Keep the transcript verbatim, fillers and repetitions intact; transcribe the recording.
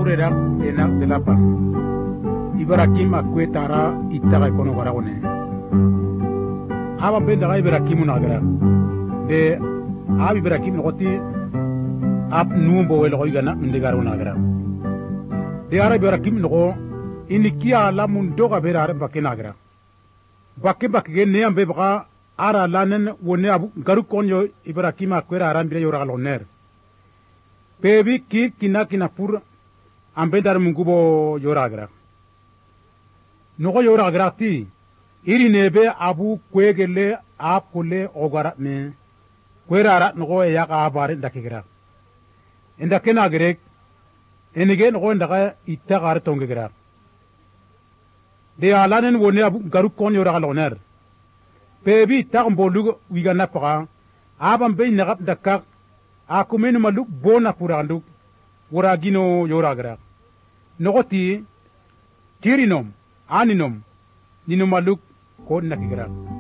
kurera ena de la pa Ibrahim akwetara itaga kono garagone aba benda ga Ibrahim na gara de abi Ibrahim no goti ap numbo wel go igana ndigaro na gara de ara Ibrahim no ini kia la mun doga bera ara bakena gara bakke bakke ne ambe baka ara lanen wone abu garu konyo Ibrahim akwera arambire yora galoner pebi ki kina kina pur ambe dar mungubo yora gara nogo yora gara ti iri nebe abu kwegele apule ogara ne kwera ara nogo ya ka bare ndakigira indakena gerek enige nogo ndaka itagar tongegira de alanen wone abu garu kon yora galoner pebi tagmbo lugo wigana paga abam be nagap dakak akumenu maluk bona purandu wuragino yora gara nogoti tirinom aninom nino maluk ko nakigira